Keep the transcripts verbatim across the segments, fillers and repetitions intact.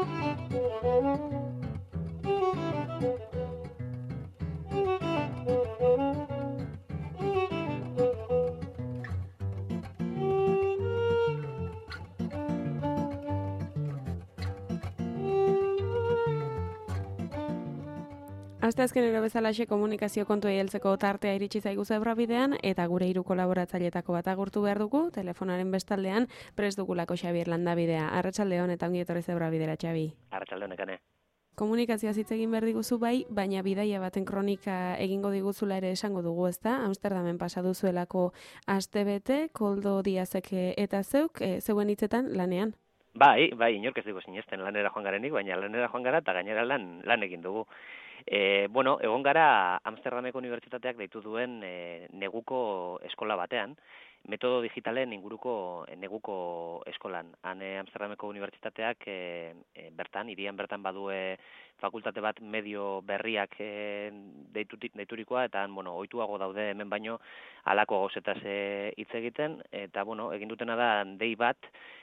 Asteazkenero bezalaxe komunikazio kontuei heltzeko tartea iritsi zaigu Zebrabidean eta gure hiru kolaboratzaileetako bat agurtu behar dugu, telefonaren bestaldean prest dugulako Xabier Landabidea. Arratsaldeon eta ongi etorri Zebrabidera, Xabi. Arratsaldeon ekane. Komunikazioa hitz egin behar diguzu bai, baina bidaia baten kronika egingo diguzula ere esango dugu, ezta? Amsterdamen pasa duzuelako astebete, Koldo Diazek eta zeuk, e, zeuen hitzetan lanean. Bai, bai, inork ez dugu sinesten lanera joan garenik, baina lanera joan gara eta gainera lan, lan egin dugu. E, bueno, egon gara Amsterdameko Unibertsitateak deitu duen e, neguko eskola batean, metodo digitalen inguruko e, neguko eskolan. Han e, Amsterdameko Unibertsitateak e, e, bertan, hirian bertan badue fakultate bat medio berriak e, deitutik, deiturikoa, eta bueno, ohituago daude hemen baino halako gauzetaz e, hitz egiten, eta bueno, egin dutena da dei bat,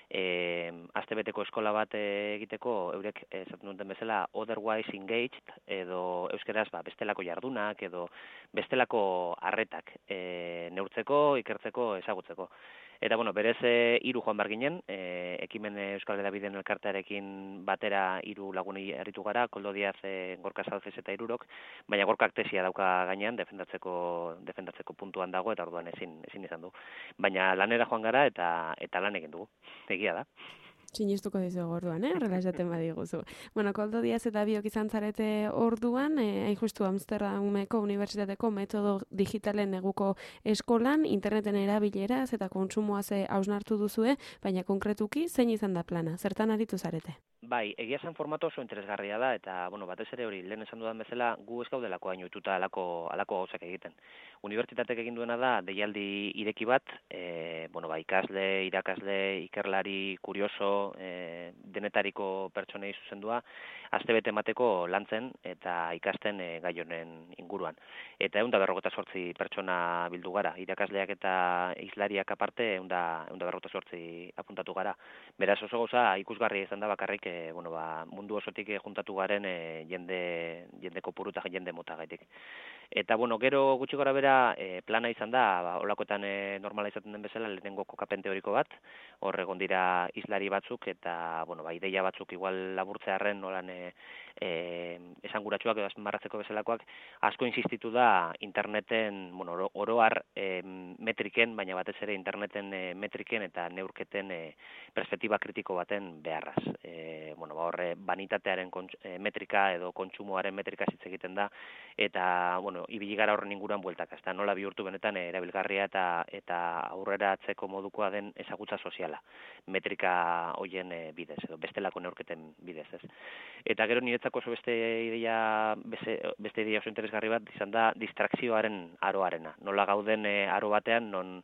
E, astebeteko eskola bat e, egiteko eurek esaten duten bezala otherwise engaged edo euskeraz ba, bestelako jardunak edo bestelako harretak e, neurtzeko, ikertzeko, ezagutzeko. Eta bueno, berez e, hiru joan bar ginen, e, ekimen Euskal Hedabideen elkartearekin batera hiru lagunei herritu gara, Koldo Diaz, e, Gorka Salces eta hirurok, baina Gorkak tesia dauka gainean defendatzeko defendatzeko puntuan dago eta orduan ezin ezin izan du. Baina lanera joan gara eta eta lan egin dugu. Egia da. Sinistuko dizugu orduan, eh? Horrela esaten badiguzu. Bueno, Koldo Diaz eta biok izan zarete orduan, eh, hain justu Amsterdameko Unibertsitateko metodo digitalen neguko eskolan, interneten erabileraz eta kontsumoaz hausnartu duzue, baina konkretuki zein izan da plana? Zertan aritu zarete? Bai, egia zen formato oso interesgarria da, eta, bueno, batez ere hori, lehen esan dudan bezala, gu ez gaudelako hain ohituta alako, alako gauzak egiten. Unibertsitatek egin duena da, deialdi ireki bat, e, bueno, ba, ikasle, irakasle, ikerlari, kurioso, e, denetariko pertsonei zuzendua, astebete emateko lantzen eta ikasten e, gai honen inguruan. Eta ehun eta berrogeita zortzi pertsona bildu gara, irakasleak eta hizlariak aparte ehun eta berrogeita zortzi apuntatu gara. Beraz oso gauza ikusgarria izan da bakarrik e, bueno, ba, mundu osotik e, juntatu garen e, jende, jende kopuru eta jende mota gaitik. Eta bueno, gero gutxi gora bera e, plana izan da, ba, olakoetan e, normala izaten den bezala, lehenengo kokapen teoriko bat, hor egon dira hizlari batzuk eta bueno, ba, ideia batzuk igual laburtzearren nolan e, e, esanguratsuak edo azmarratzeko bezalakoak, asko insistitu da interneten, bueno, oro, oroar e, metriken, baina batez ere interneten e, metriken eta neurketen e, perspektiba kritiko baten beharraz. E, bueno, ba, horre banitatearen kontx, e, metrika edo kontsumoaren metrika hitz egiten da, eta bueno, ibili gara horren inguruan bueltaka, ezta nola bihurtu benetan erabilgarria eta eta aurrera atzeko modukoa den ezagutza soziala, metrika hoien e, bidez, edo bestelako neurketen bidez, ez. Eta gero niretzako oso beste ideia, beste, beste ideia oso interesgarri bat izan da distrakzioaren aroarena. Nola gauden e, aro batean, non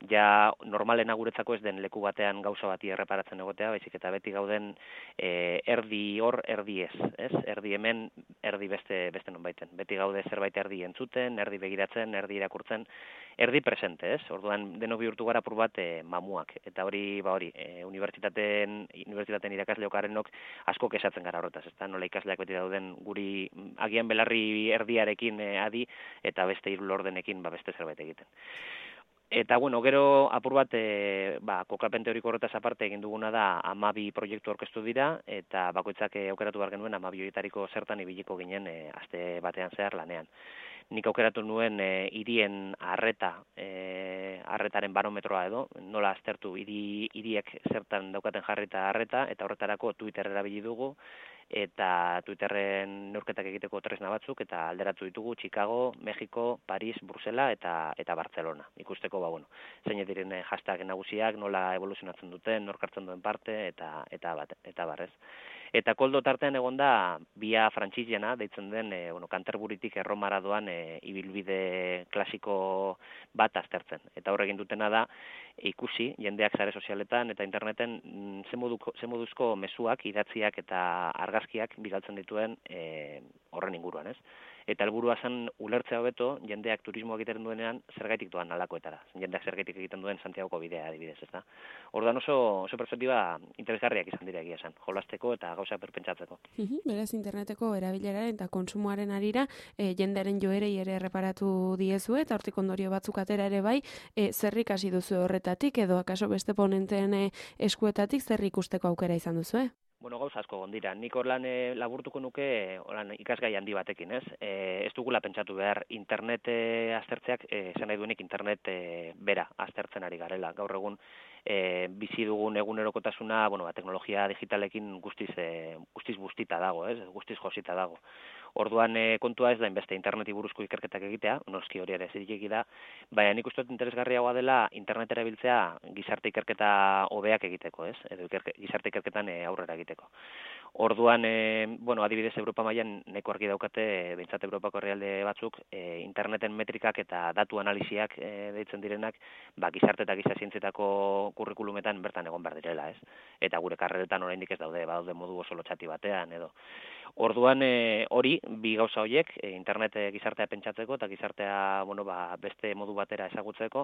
ja normalena guretzako ez den leku batean gauza bati erreparatzen egotea, baizik eta beti gauden e, erdi hor, erdi ez, ez? Erdi hemen, erdi beste beste nonbaiten. Beti gaude zerbait erdi entzuten, erdi begiratzen, erdi irakurtzen, erdi presente, ez? Orduan deno bihurtu gara apur bat e, mamuak. Eta hori, ba hori, e, unibertsitateen unibertsitateen irakasleokarenok asko kesatzen gara horretaz, ezta? Nola ikasleak beti dauden guri agian belarri erdiarekin e, adi eta beste hiru lordenekin ba beste zerbait egiten. Eta, bueno, gero apur bat, e, ba, kokapen teoriko horretaz aparte egin duguna da hamabi proiektu aurkeztu dira, eta bakoitzak e, aukeratu behar genuen hamabi horietariko zertan ibiliko ginen e, aste batean zehar lanean. Nik aukeratu nuen e, hirien arreta, e, arretaren barometroa edo, nola aztertu hiri hiriek zertan daukaten jarrita arreta, eta horretarako Twitter erabili dugu, eta Twitterren neurketak egiteko tresna batzuk, eta alderatu ditugu Chicago, Mexiko, Paris, Brusela eta eta Barcelona. Ikusteko, ba, bueno, zein diren hashtag nagusiak, nola evoluzionatzen duten, nork hartzen duen parte, eta eta bat, eta barrez. Eta Koldo tartean egon da Via Francigena, deitzen den, e, bueno, Canterburytik Erromara doan e, ibilbide klasiko bat aztertzen. Eta hor egin dutena da, ikusi, jendeak sare sozialetan eta interneten ze moduko, ze moduzko mezuak, idatziak eta argazkiak bidaltzen dituen e, horren inguruan, ez? eta helburua zen ulertzea hobeto jendeak turismoa egiten duenean zergaitik doan alakoetara. Jendeak zergaitik egiten duen Santiagoko bidea adibidez, ezta. Orduan oso oso perspektiba interesgarriak izan dira egia esan, jolasteko eta gauza berpentsatzeko. Beraz, interneteko erabileraren eta kontsumoaren arira, e, jendearen joerei ere erreparatu diezu eta hortik ondorio batzuk atera ere bai, e, zer ikasi duzu horretatik edo akaso beste ponenteen e, eskuetatik zer ikusteko aukera izan duzu, eh? Bueno, gauza asko gondira. Nik orlan e, laburtuko nuke orlan ikasgai handi batekin, ez? E, ez dugula pentsatu behar internet e, aztertzeak, e, esan nahi duenik internet e, bera aztertzen ari garela. Gaur egun e, bizi dugun egunerokotasuna, bueno, ba, teknologia digitalekin guztiz e, guztiz bustita dago, ez? Guztiz josita dago. Orduan e, kontua ez da inbeste interneti buruzko ikerketak egitea, noski hori ere zilegi da, baina nik uste dut interesgarriagoa dela internet erabiltzea gizarte ikerketa hobeak egiteko, ez? Edo ikerke, gizarte ikerketan e, aurrera egiteko. Orduan, e, bueno, adibidez Europa mailan neko argi daukate, e, behintzat Europako herrialde batzuk, e, interneten metrikak eta datu analisiak e, deitzen direnak, ba, gizarte eta giza zientzietako kurrikulumetan bertan egon behar direla, ez? Eta gure karreretan oraindik ez daude, badaude modu oso lotxati batean, edo. Orduan, e, hori, bi gauza horiek, e, internet e, gizartea pentsatzeko eta gizartea, bueno, ba, beste modu batera ezagutzeko,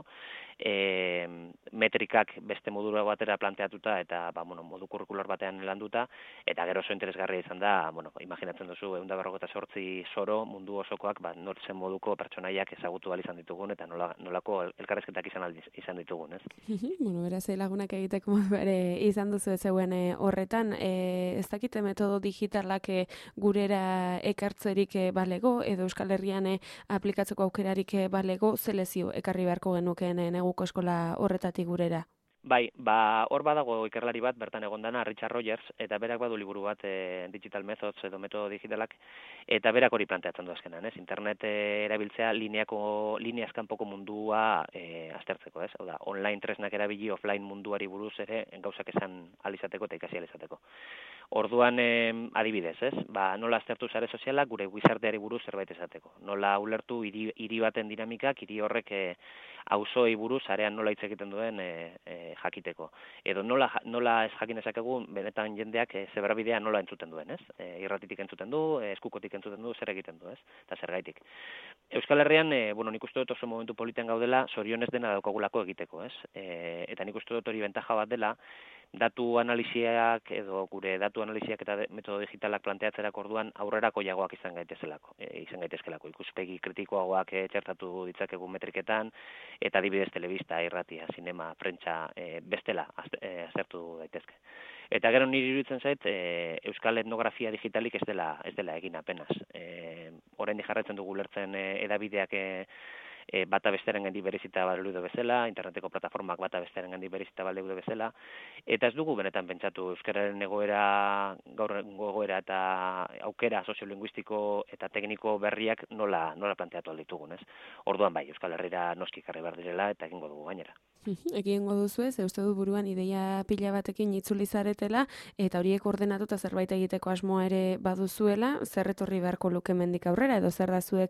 e, metrikak beste modu batera planteatuta eta, ba, bueno, modu kurrikular batean landuta, eta gero oso interesgarria izan da, bueno, imaginatzen duzu, ehun eta berrogeita zortzi soro mundu osokoak, ba, nortzen moduko pertsonaiak ezagutu ahal izan ditugun, eta nola, nolako elkarrezketak izan aldiz, izan ditugun, ez? Bueno, beraz, lagunak egiteko ere izan duzu ez zeuen e, horretan, e, ez dakite metodo digitalak e, gurera ekartzerik e, balego, edo Euskal Herrian e, aplikatzeko aukerarik e, balego, zelezio ekarri beharko genukeen e, neguko eskola horretatik gurera? Bai, ba, hor badago ikerlari bat, bertan egondana, Richard Rogers, eta berak badu liburu bat, e, Digital Methods edo metodo digitalak, eta berak hori planteatzen du azkenan, ez? Internet e, erabiltzea lineako, lineaz kanpoko mundua e, aztertzeko, ez? Hau da, online tresnak erabili offline munduari buruz ere gauzak esan alizateko eta ikasi alizateko. Orduan, e, adibidez, ez? Ba, nola aztertu sare sozialak gure gizarteari buruz zerbait esateko. Nola ulertu hiri, hiri baten dinamikak, hiri horrek e, auzoi buruz arean nola hitz egiten duen e, e, jakiteko. Edo nola, nola ez jakin ezakegu benetan jendeak e, zeberbidea nola entzuten duen, ez? E, irratitik entzuten du, e, eskukotik entzuten du, zer egiten du, ez? Eta zergaitik. Euskal Herrian, e, bueno, nik uste dut oso momentu politean gaudela, zorionez dena daukagulako egiteko, ez? E, eta nik uste dut hori bentaja bat dela, datu analisiak edo gure datu analisiak eta metodo digitalak planteatzerak orduan aurrerako jagoak izan gaitezelako, e, izan gaitezkelako. Ikuspegi kritikoagoak e, txertatu ditzakegu metriketan, eta adibidez telebista, irratia, sinema, prentsa, e, bestela aztertu daitezke. Eta gero niri iruditzen zait, e, euskal etnografia digitalik ez dela ez dela egin apenas. E, oraindik jarraitzen dugu lertzen e, edabideak e, E, bata bestearen gandi berezita baleude bezala, interneteko plataformak bata bestearen gandi berezita baleude bezala, eta ez dugu benetan pentsatu euskararen egoera, gaur egoera eta aukera soziolinguistiko eta tekniko berriak nola nola planteatu alditugun, ez? Orduan bai, Euskal Herrira noski ekarri behar direla eta egingo dugu gainera. Egingo duzu ez, uste du buruan ideia pila batekin itzuli zaretela, eta horiek ordenatuta zerbait egiteko asmoa ere baduzuela, zer etorri beharko luke mendik aurrera, edo zer da zuek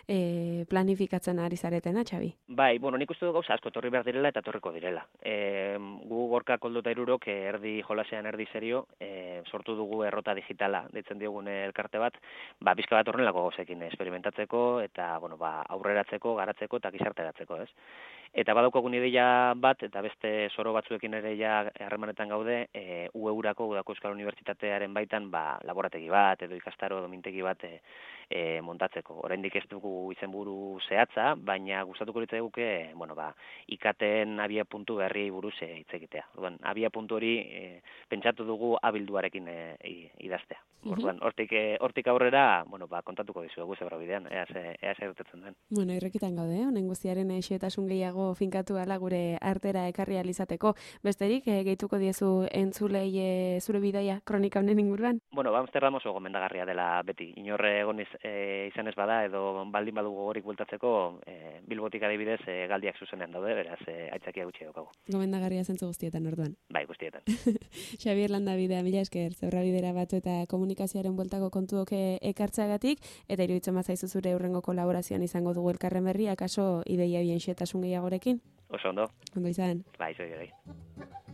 e, planifikatzen ari zaretena, Xabi? Bai, bueno, nik uste du gauza asko etorri behar direla eta etorriko direla. E, gu gorka koldo eta irurok erdi jolasean erdi serio, e, sortu dugu errota digitala, deitzen diogun elkarte bat, ba, bizka bat horrelako gauzekin experimentatzeko, eta, bueno, ba, aurreratzeko, garatzeko eta gizarteratzeko, ez? Eta badaukagun ideia bat, eta beste soro batzuekin ere ja harremanetan gaude, e, U E-urako, Udako Euskal Unibertsitatearen baitan, ba, laborategi bat, edo ikastaro edo mintegi bat e, e, montatzeko. Oraindik ez dugu izenburu zehatza, baina gustatuko litzaiguke, bueno, ba, ikaten abia puntu berriei buruz e, hitz egitea. Orduan, abia puntu hori e, pentsatu dugu abilduarekin e, idaztea. Orduan, hortik, e, hortik aurrera, bueno, ba, kontatuko dizuegu zebra bidean, ea ze, ea ze gertatzen den. Bueno, irrekitan gaude, honen guztiaren xehetasun gehiago finkatu ala gure artera ekarri alizateko. Besterik, e, gehituko diezu entzulei e, zure bidaia kronika honen inguruan? Bueno, ba, Amsterdam oso gomendagarria dela beti. Inorre egoniz e, izan ez bada, edo baldin badu gogorik bueltatzeko, e, Bilbotik adibidez e, galdiak zuzenean daude, beraz, e, aitzakia gutxi daukagu. Gomendagarria zentzu guztietan orduan. Bai, guztietan. Xabier Landabidea, mila esker, zebra bidera batu eta komunikazioaren bueltako kontuok ekartzeagatik, eta iruditzen bazaizu zure hurrengo kolaborazioan izango dugu elkarren berri, akaso ideia bien xetasun gehiagorekin? Oso ondo. Ondo izan. Bai, zoi, bai.